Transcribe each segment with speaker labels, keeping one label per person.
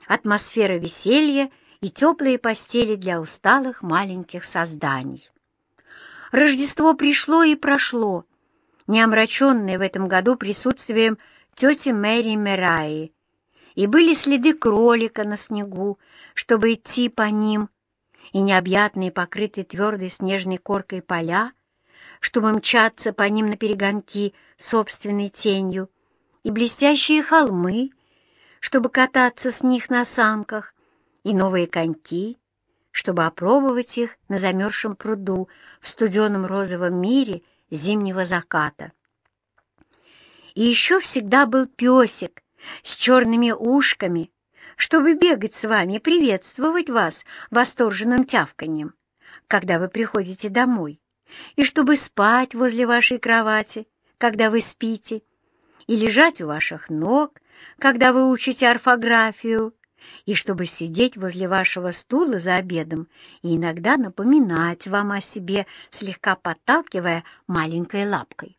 Speaker 1: атмосфера веселья и теплые постели для усталых маленьких созданий. Рождество пришло и прошло, не омраченное в этом году присутствием тети Мэри Мераи, и были следы кролика на снегу, чтобы идти по ним, и необъятные, покрытые твердой снежной коркой поля, чтобы мчаться по ним наперегонки собственной тенью, и блестящие холмы, чтобы кататься с них на санках, и новые коньки, чтобы опробовать их на замерзшем пруду в студеном розовом мире зимнего заката. И еще всегда был песик с черными ушками, чтобы бегать с вами и приветствовать вас восторженным тявканьем, когда вы приходите домой, и чтобы спать возле вашей кровати, когда вы спите, и лежать у ваших ног, когда вы учите орфографию, и чтобы сидеть возле вашего стула за обедом и иногда напоминать вам о себе, слегка подталкивая маленькой лапкой.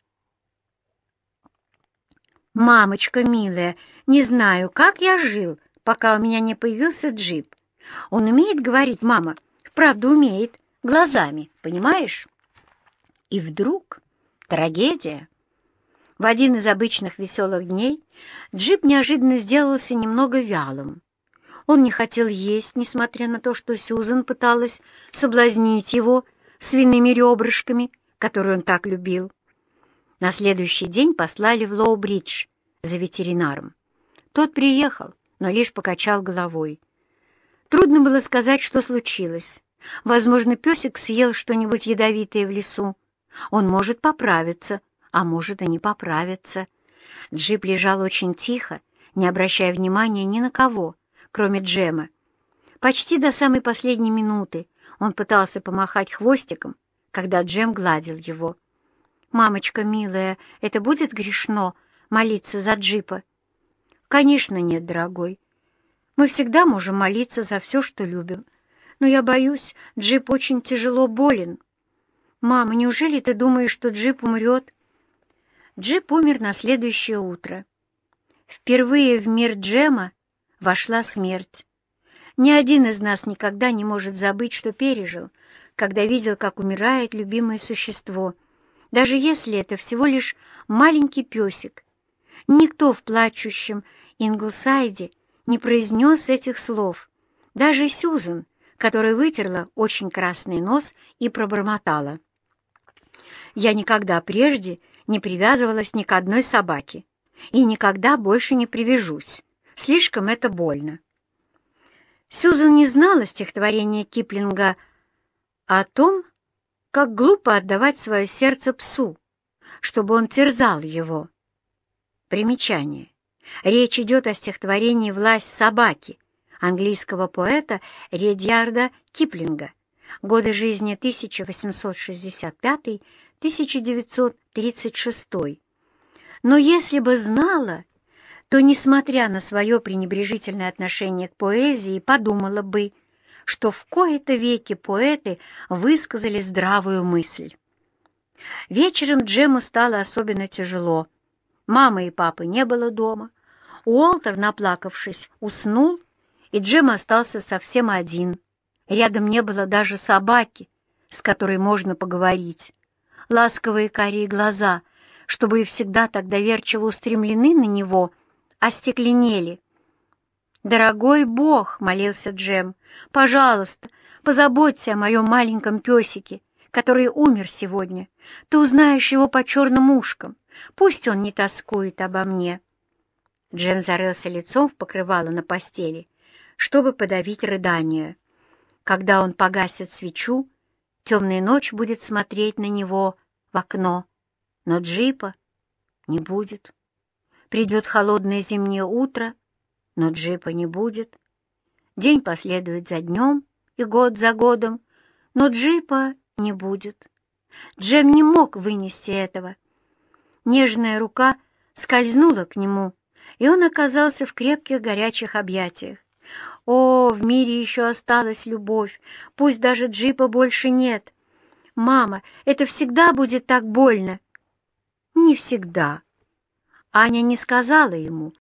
Speaker 1: «Мамочка милая, не знаю, как я жил, пока у меня не появился Джип. Он умеет говорить, мама, вправду умеет, глазами, понимаешь?» И вдруг трагедия. В один из обычных веселых дней Джип неожиданно сделался немного вялым. Он не хотел есть, несмотря на то, что Сьюзан пыталась соблазнить его свиными ребрышками, которые он так любил. На следующий день послали в Лоу-Бридж за ветеринаром. Тот приехал, но лишь покачал головой. Трудно было сказать, что случилось. Возможно, песик съел что-нибудь ядовитое в лесу. Он может поправиться, а может и не поправиться. Джип лежал очень тихо, не обращая внимания ни на кого, кроме Джема. Почти до самой последней минуты он пытался помахать хвостиком, когда Джем гладил его. «Мамочка милая, это будет грешно молиться за Джипа?» «Конечно нет, дорогой. Мы всегда можем молиться за все, что любим. Но я боюсь, Джип очень тяжело болен. Мама, неужели ты думаешь, что Джип умрет?» Джип умер на следующее утро. Впервые в мир Джема вошла смерть. Ни один из нас никогда не может забыть, что пережил, когда видел, как умирает любимое существо, даже если это всего лишь маленький песик. Никто в плачущем Инглсайде не произнес этих слов. Даже Сьюзан, которая вытерла очень красный нос и пробормотала: «Я никогда прежде не привязывалась ни к одной собаке и никогда больше не привяжусь. Слишком это больно». Сьюзан не знала стихотворения Киплинга о том, как глупо отдавать свое сердце псу, чтобы он терзал его. Примечание. Речь идет о стихотворении «Власть собаки» английского поэта Редьярда Киплинга, годы жизни 1865-1936. Но если бы знала, то, несмотря на свое пренебрежительное отношение к поэзии, подумала бы, что в кои-то веки поэты высказали здравую мысль. Вечером Джему стало особенно тяжело. Мамы и папы не было дома. Уолтер, наплакавшись, уснул, и Джем остался совсем один. Рядом не было даже собаки, с которой можно поговорить. Ласковые карие глаза, что были всегда так доверчиво устремлены на него, остекленели. «Дорогой Бог!» — молился Джем. «Пожалуйста, позаботься о моем маленьком песике, который умер сегодня. Ты узнаешь его по черным ушкам. Пусть он не тоскует обо мне». Джем зарылся лицом в покрывало на постели, чтобы подавить рыдание. Когда он погасит свечу, темная ночь будет смотреть на него в окно, но Джипа не будет. Придет холодное зимнее утро, но Джипа не будет. День последует за днем и год за годом, но Джипа не будет. Джем не мог вынести этого. Нежная рука скользнула к нему, и он оказался в крепких горячих объятиях. О, в мире еще осталась любовь, пусть даже Джипа больше нет. «Мама, это всегда будет так больно». «Не всегда». Аня не сказала ему,